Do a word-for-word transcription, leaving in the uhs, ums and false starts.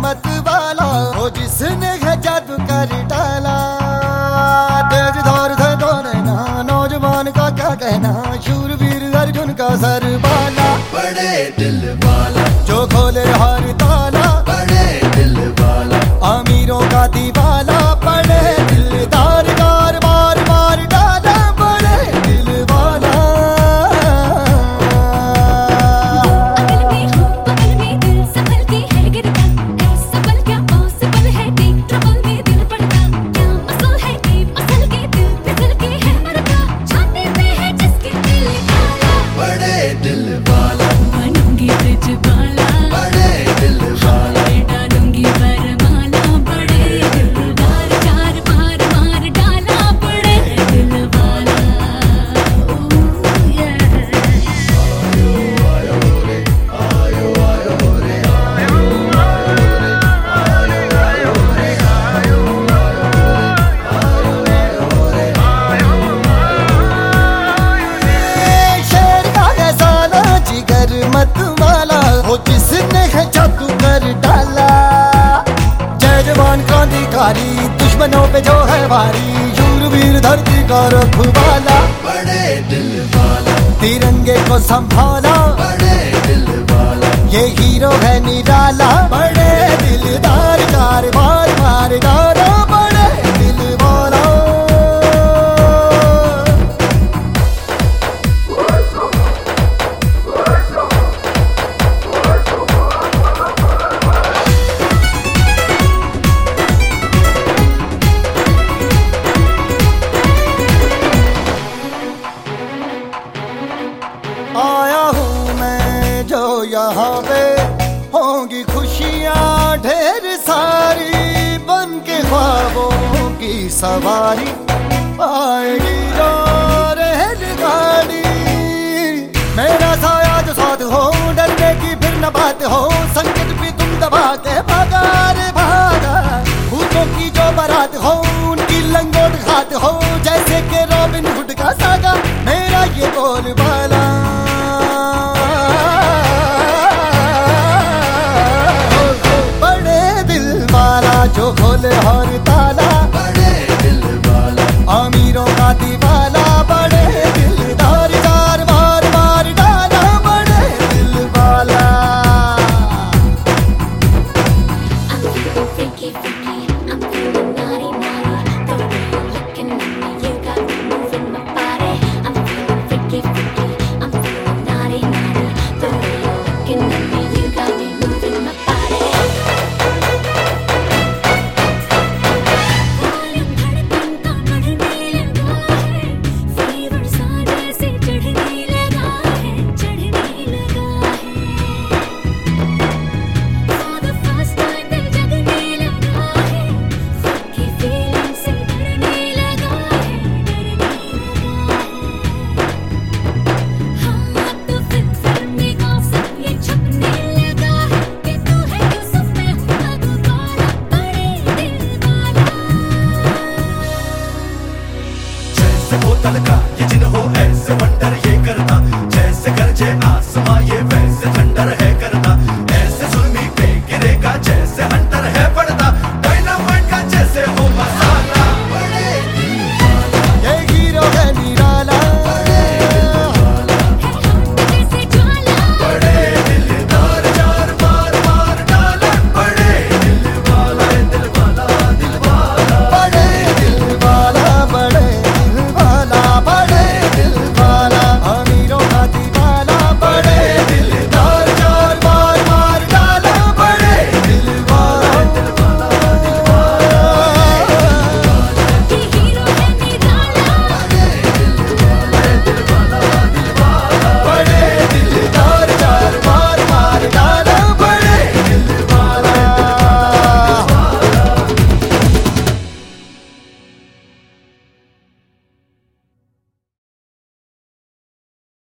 मत वाला, वो जिसने है जादू कर डाला। तेज धार थे दोनों ना, नौजवान का क्या कहना, शूरवीर अर्जुन का सर बाला। बड़े दिल वाला जो खोले हर ताला, बड़े दिल वाला अमीरों का दीवाला। बड़े दिलदार कार बार बार डाला, बड़े दिल वाला। अकल में हो बगल में दिल संभल के है गिरता, ऐसा पल क्या पॉसिबल है, डीप ट्रबल में दिल पड़ता। क्या मसल है कि मसल के दिल फिसल के है मरता, छाती पे है जिसके दिल काला। बड़े दिल वाला बनूंगी ब्रिज वाला, बड़े दिल वाला डालूंगी वरमाला। बड़े दिलदार चार बार मार डाला, बड़े दिल वाला। ओह yeah। शेर का है साला, जिगर मत वाला, वो जिसने है जादू कर डाला। जय जवान क्रांतिकारी, दुश्मनों पे जो है भारी, शूरवीर धरती का रखवाला। बड़े दिल वाला तिरंगे को संभाला, बड़े दिल वाला ये हीरो है निराला। बड़े दिलदार कार बार बार डाला, बड़े दिल वाला। आया हूँ मैं जो यहाँ पे, होंगी खुशियाँ ढेर सारी, बन के ख्वाबों की सवारी, आएगी जो रेलगाड़ी। मेरा साया जो साथ हो, डरने की फिर न बात हो, संकट भी तुम दबा के भागा रे भागा। भूतों की जो बारात हो, उनकी लंगोट घात हो, जैसे के रॉबिन हुड का सागा। मेरा ये बोल बाला